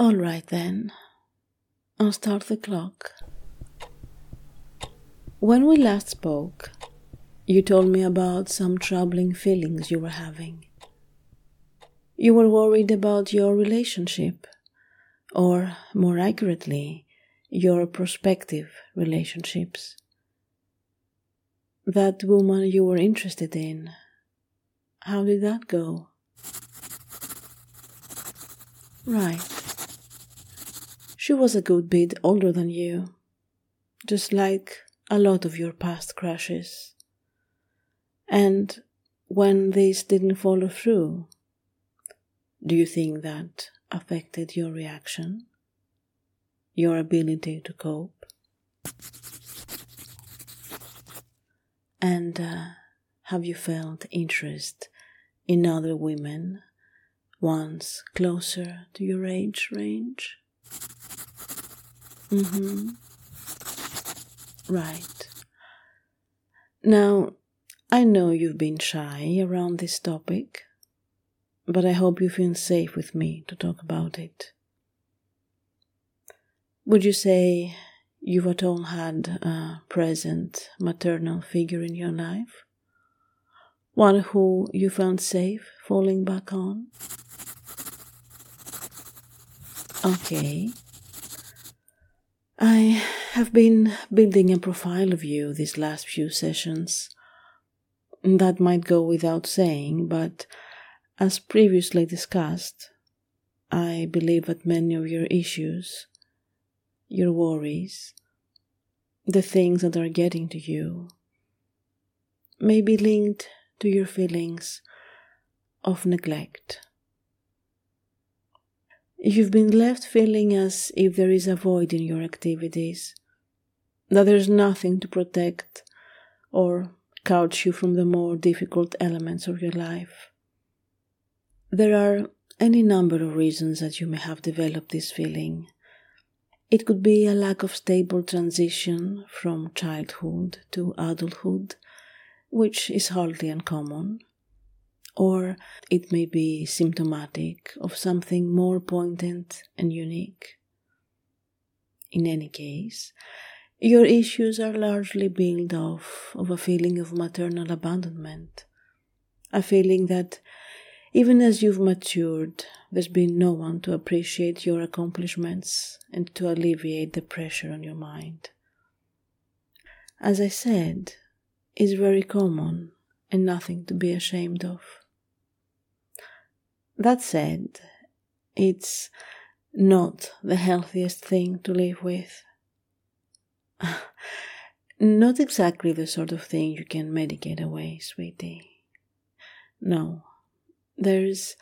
All right then, I'll start the clock. When we last spoke, you told me about some troubling feelings you were having. You were worried about your relationship, or more accurately, your prospective relationships. That woman you were interested in, how did that go? Right. She was a good bit older than you, just like a lot of your past crushes. And when this didn't follow through, do you think that affected your reaction? Your ability to cope? And have you felt interest in other women, ones closer to your age range? Right. Now, I know you've been shy around this topic, but I hope you feel safe with me to talk about it. Would you say you've at all had a present maternal figure in your life? One who you found safe falling back on? Okay. I have been building a profile of you these last few sessions. That might go without saying, but as previously discussed, I believe that many of your issues, your worries, the things that are getting to you, may be linked to your feelings of neglect. You've been left feeling as if there is a void in your activities, that there's nothing to protect or couch you from the more difficult elements of your life. There are any number of reasons that you may have developed this feeling. It could be a lack of stable transition from childhood to adulthood, which is hardly uncommon. Or it may be symptomatic of something more poignant and unique. In any case, your issues are largely built off of a feeling of maternal abandonment, a feeling that even as you've matured, there's been no one to appreciate your accomplishments and to alleviate the pressure on your mind. As I said, it's very common and nothing to be ashamed of. That said, it's not the healthiest thing to live with. Not exactly the sort of thing you can medicate away, sweetie. No, this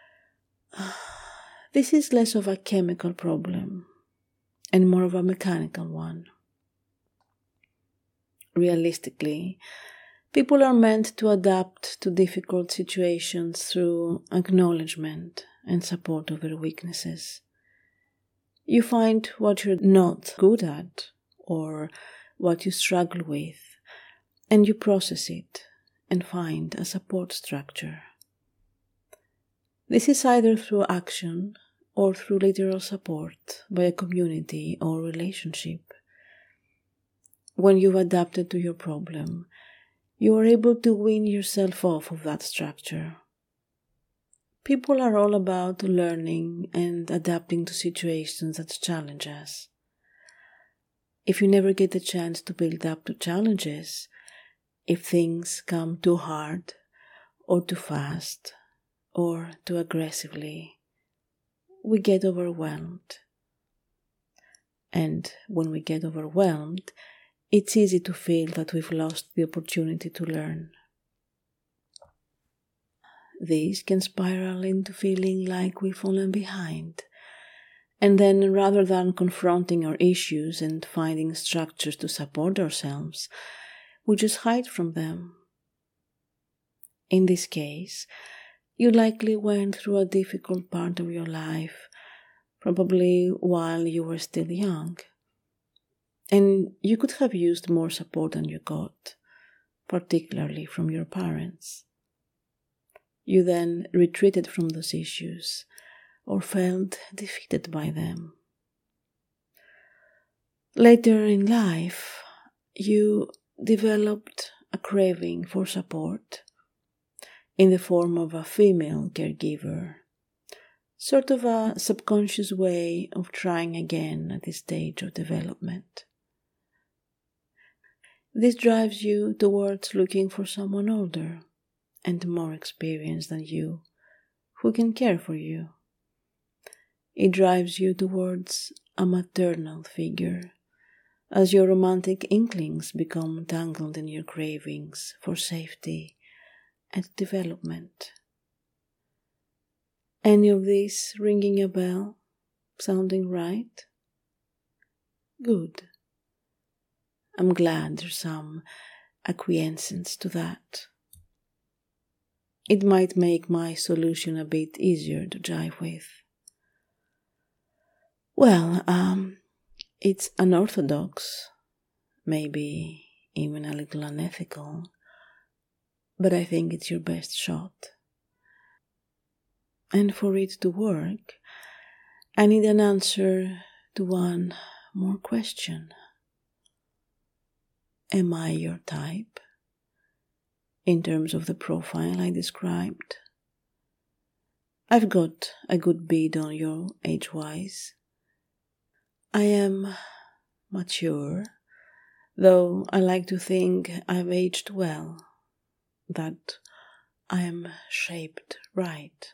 is less of a chemical problem and more of a mechanical one. Realistically, people are meant to adapt to difficult situations through acknowledgement and support of their weaknesses. You find what you're not good at or what you struggle with, and you process it and find a support structure. This is either through action or through literal support by a community or relationship. When you've adapted to your problem, you are able to wean yourself off of that structure. People are all about learning and adapting to situations that challenge us. If you never get the chance to build up to challenges, if things come too hard or too fast or too aggressively, we get overwhelmed. And when we get overwhelmed, it's easy to feel that we've lost the opportunity to learn. This can spiral into feeling like we've fallen behind. And then rather than confronting our issues and finding structures to support ourselves, we just hide from them. In this case, you likely went through a difficult part of your life, probably while you were still young. And you could have used more support than you got, particularly from your parents. You then retreated from those issues, or felt defeated by them. Later in life, you developed a craving for support in the form of a female caregiver, sort of a subconscious way of trying again at this stage of development. This drives you towards looking for someone older and more experienced than you, who can care for you. It drives you towards a maternal figure, as your romantic inklings become tangled in your cravings for safety and development. Any of this ringing a bell? Sounding right? Good. I'm glad there's some acquiescence to that. It might make my solution a bit easier to jive with. Well, it's unorthodox, maybe even a little unethical, but I think it's your best shot. And for it to work, I need an answer to one more question. Am I your type? In terms of the profile I described. I've got a good bead on you age-wise. I am mature, though I like to think I've aged well, that I am shaped right.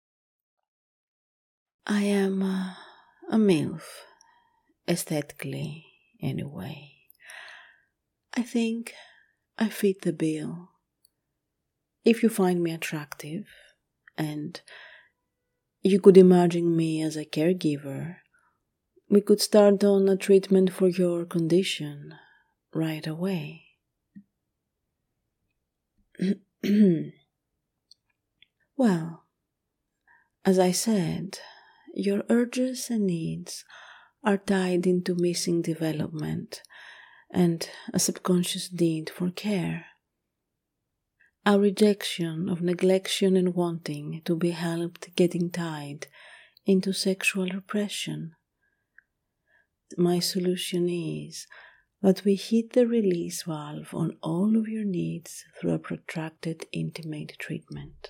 I am a MILF, aesthetically anyway. I think I fit the bill. If you find me attractive, and you could imagine me as a caregiver, we could start on a treatment for your condition right away. Well, as I said, your urges and needs are tied into missing development and a subconscious need for care. A rejection of neglection and wanting to be helped getting tied into sexual repression. My solution is that we hit the release valve on all of your needs through a protracted intimate treatment.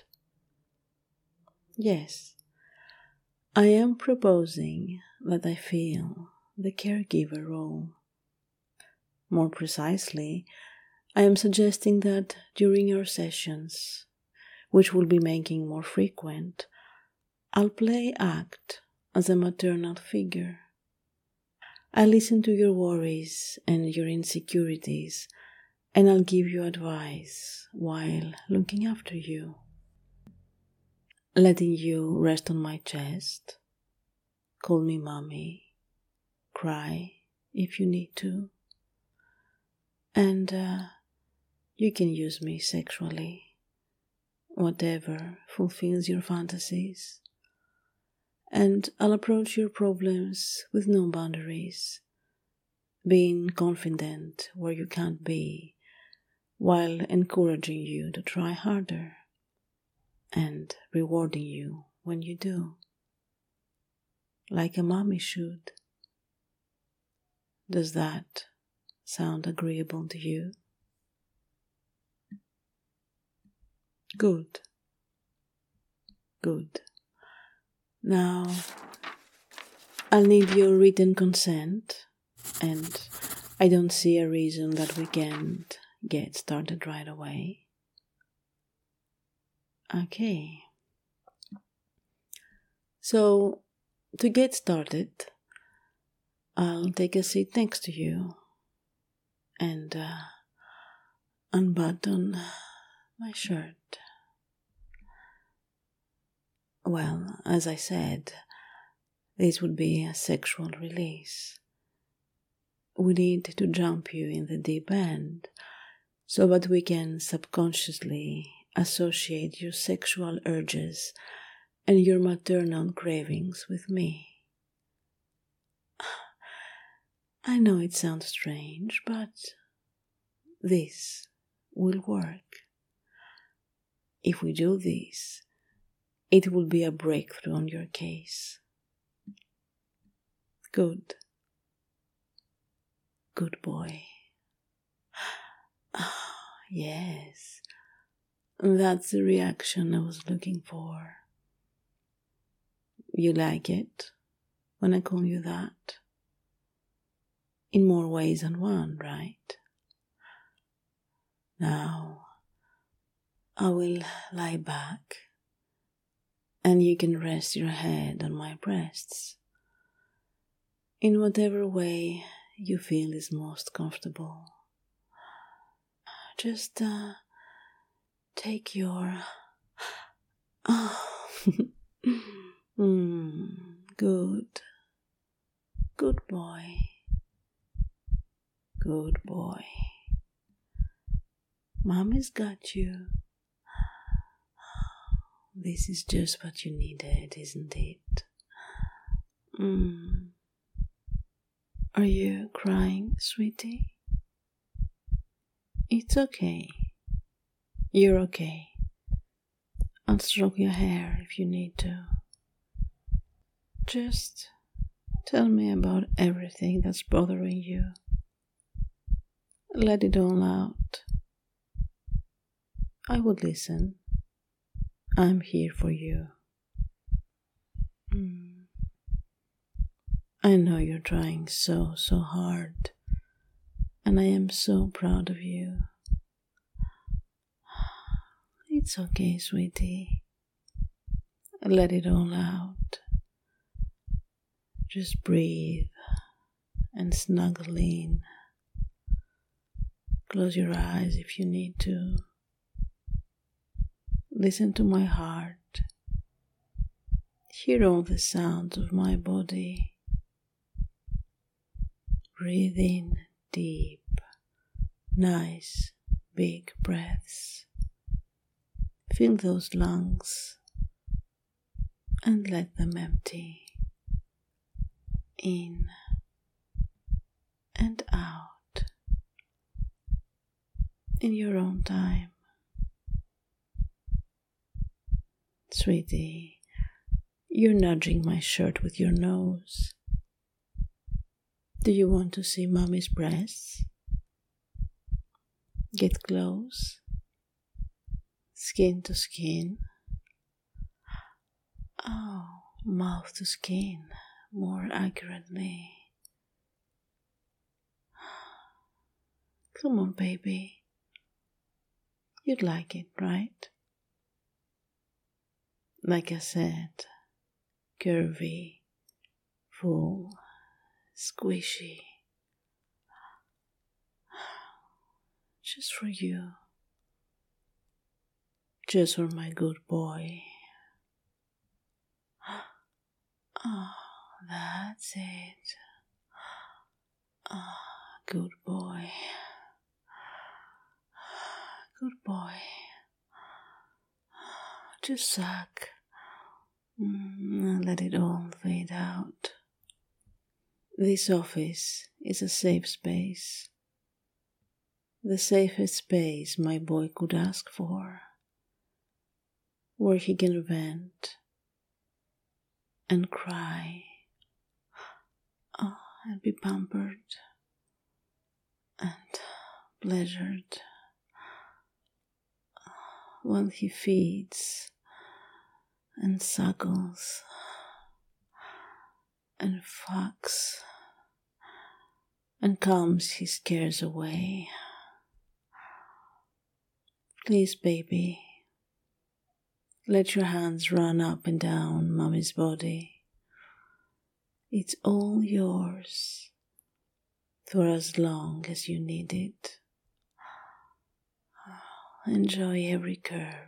Yes, I am proposing that I fill the caregiver role. More precisely, I am suggesting that during your sessions, which will be making more frequent, I'll play act as a maternal figure. I'll listen to your worries and your insecurities, and I'll give you advice while looking after you. Letting you rest on my chest, call me mommy, cry if you need to, and you can use me sexually, whatever fulfills your fantasies. And I'll approach your problems with no boundaries, being confident where you can't be, while encouraging you to try harder, and rewarding you when you do, like a mommy should. Does that sound agreeable to you? Good. Good. Now, I'll need your written consent, and I don't see a reason that we can't get started right away. Okay. So, to get started, I'll take a seat next to you and unbutton my shirt. Well, as I said, this would be a sexual release. We need to jump you in the deep end so that we can subconsciously associate your sexual urges and your maternal cravings with me. I know it sounds strange, but this will work. If we do this, it will be a breakthrough on your case. Good. Good boy. Yes, that's the reaction I was looking for. You like it when I call you that? In more ways than one, right? Now, I will lie back and you can rest your head on my breasts in whatever way you feel is most comfortable. Just take your... Good. Good boy. Good boy. Mommy's got you. This is just what you needed, isn't it? Are you crying, sweetie? It's okay. You're okay. I'll stroke your hair if you need to. Just tell me about everything that's bothering you. Let it all out. I would listen. I'm here for you. I know you're trying so hard, and I am so proud of you. It's okay, sweetie. Let it all out. Just breathe and snuggle in. Close your eyes if you need to. Listen to my heart. Hear all the sounds of my body. Breathe in deep, nice, big breaths. Fill those lungs and let them empty. In and out. In your own time. Sweetie, you're nudging my shirt with your nose. Do you want to see Mommy's breasts? Get close. Skin to skin. Oh, mouth to skin, more accurately. Come on, baby. You'd like it, right? Like I said, curvy, full, squishy. Just for you. Just for my good boy. Oh, that's it. Oh, good boy. Good boy. Just suck. Let it all fade out. This office is a safe space. The safest space my boy could ask for. Where he can vent and cry. And be pampered and pleasured while he feeds and suckles and fucks and calms his cares away. Please, baby, let your hands run up and down Mommy's body. It's all yours for as long as you need it. Enjoy every curve,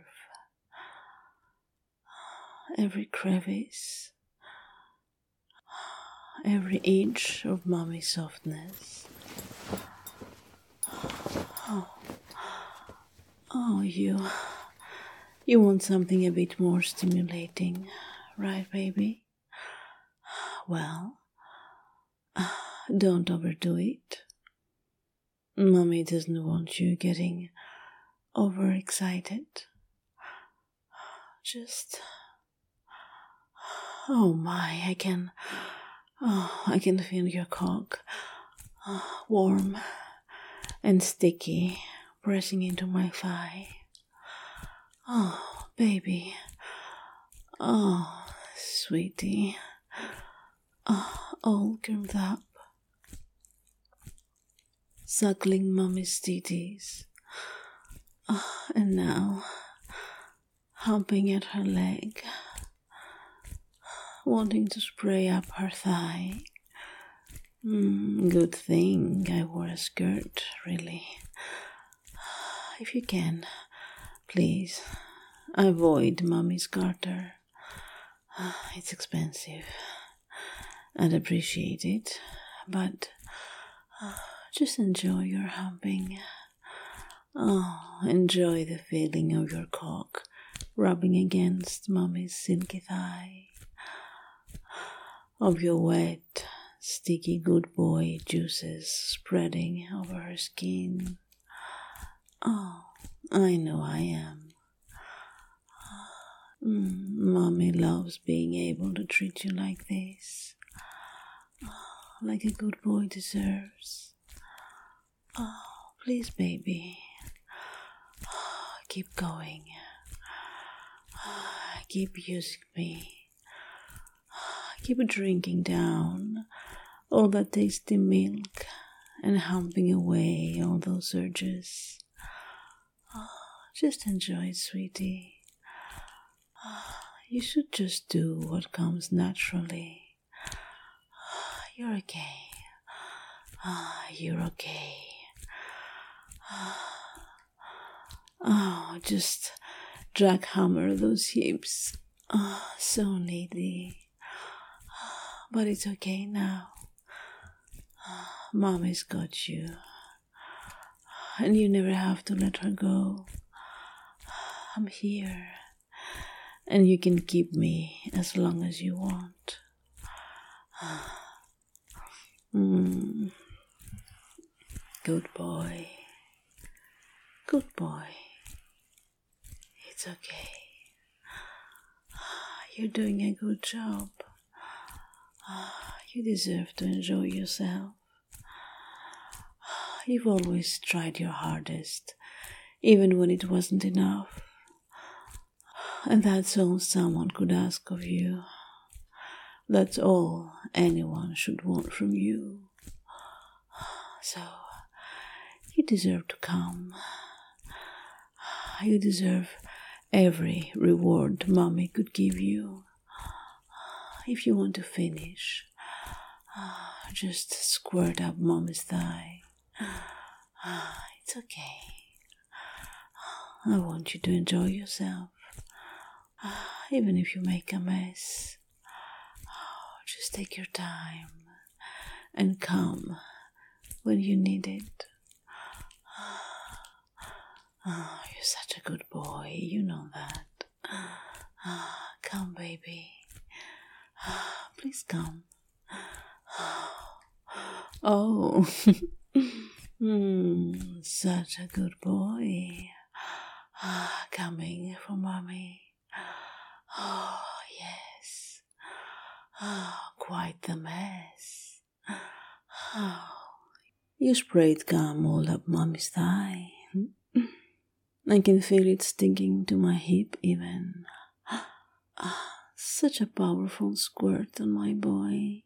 every crevice, every inch of Mommy's softness. Oh, you want something a bit more stimulating, right, baby? Well, don't overdo it. Mommy doesn't want you getting overexcited. Just Oh my, I can feel your cock, warm and sticky, pressing into my thigh. Oh, baby. Oh, sweetie. Oh, all curled up. Suckling mommy's titties. And now, humping at her leg, wanting to spray up her thigh. Good thing I wore a skirt, really. If you can, please, avoid mommy's garter. It's expensive. I'd appreciate it, but just enjoy your humping. Oh, enjoy the feeling of your cock rubbing against mommy's silky thigh, of your wet, sticky good boy juices spreading over her skin. Oh, I know I am. Mommy loves being able to treat you like this, like a good boy deserves. Oh, please, baby. Keep going. Keep using me. Keep drinking down all that tasty milk and humping away all those urges. Just enjoy it, sweetie. You should just do what comes naturally. You're okay. You're okay. Oh, just jackhammer those hips. So needy. But it's okay now. Mommy's got you. And you never have to let her go. I'm here. And you can keep me as long as you want. Good boy. Good boy. It's okay. You're doing a good job. You deserve to enjoy yourself. You've always tried your hardest, even when it wasn't enough. And that's all someone could ask of you. That's all anyone should want from you. So, you deserve to come. You deserve every reward Mommy could give you. If you want to finish, just squirt up Mommy's thigh. It's okay. I want you to enjoy yourself. Even if you make a mess, just take your time and come when you need it. You're such a good boy, you know that. Come, baby. Please come. Oh, such a good boy. Coming for Mommy. Oh, yes. Quite the mess. You sprayed gum all up Mommy's thigh. I can feel it sticking to my hip even. Such a powerful squirt on my boy.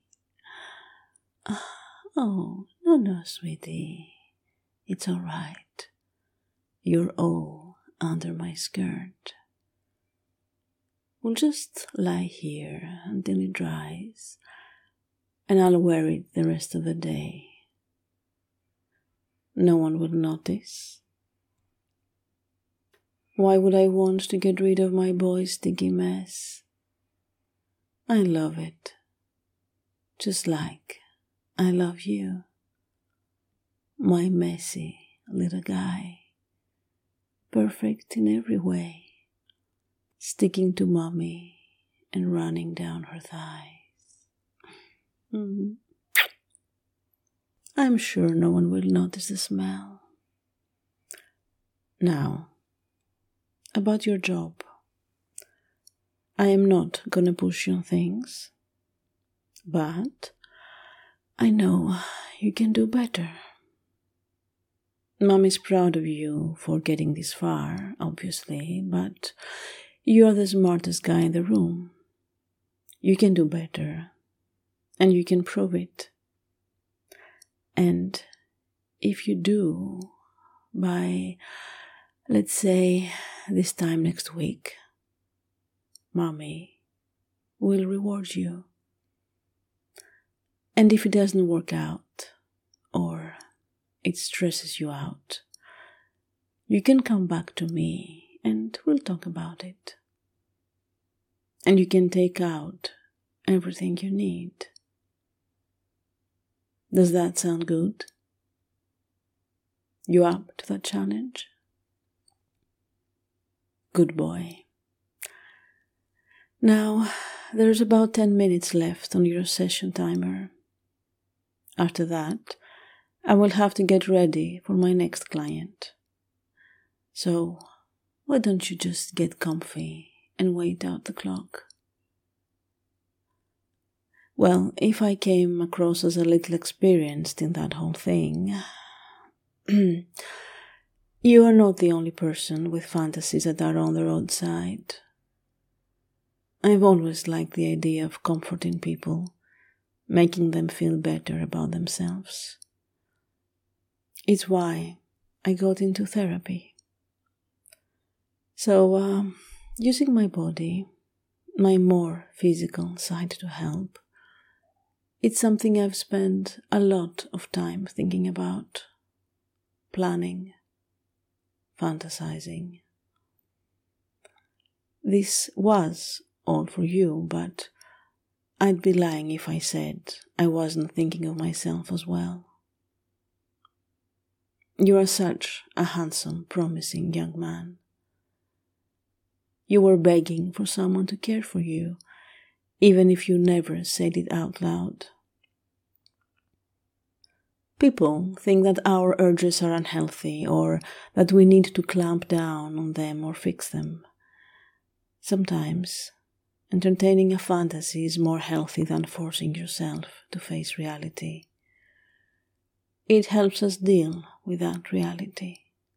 Oh, no, sweetie. It's all right. You're all under my skirt. We'll just lie here until it dries, and I'll wear it the rest of the day. No one will notice. Why would I want to get rid of my boy's sticky mess? I love it, just like I love you, my messy little guy, perfect in every way, sticking to Mommy and running down her thighs. I'm sure no one will notice the smell. Now, about your job. I am not gonna push you on things, but I know you can do better. Mom is proud of you for getting this far, obviously, but you are the smartest guy in the room. You can do better, and you can prove it. And if you do, by, let's say, this time next week, Mommy will reward you. And if it doesn't work out, or it stresses you out, you can come back to me and we'll talk about it. And you can take out everything you need. Does that sound good? You up to that challenge? Good boy. Now, there's about 10 minutes left on your session timer. After that, I will have to get ready for my next client. So, why don't you just get comfy and wait out the clock? Well, if I came across as a little experienced in that whole thing, you are not the only person with fantasies that are on the roadside. I've always liked the idea of comforting people, making them feel better about themselves. It's why I got into therapy. So, using my body, my more physical side to help, it's something I've spent a lot of time thinking about, planning, fantasizing. This was all for you, but I'd be lying if I said I wasn't thinking of myself as well. You are such a handsome, promising young man. You were begging for someone to care for you, even if you never said it out loud. People think that our urges are unhealthy or that we need to clamp down on them or fix them. Sometimes, entertaining a fantasy is more healthy than forcing yourself to face reality. It helps us deal with that reality.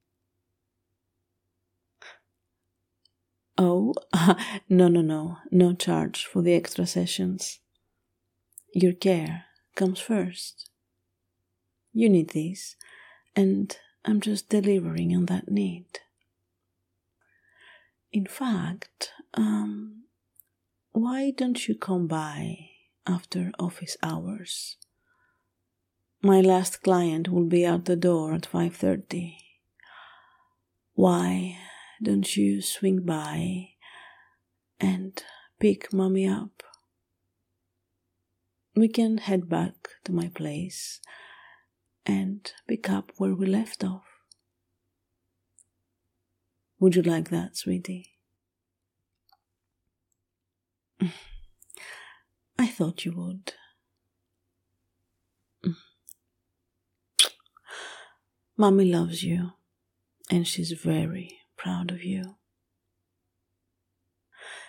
Oh, no charge for the extra sessions. Your care comes first. You need this, and I'm just delivering on that need. In fact, why don't you come by after office hours? My last client will be out the door at 5:30. Why don't you swing by and pick Mommy up? We can head back to my place and pick up where we left off. Would you like that, sweetie? I thought you would. Mommy loves you, and she's very proud of you.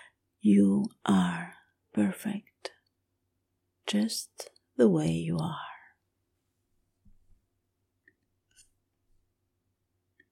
You are perfect, just the way you are.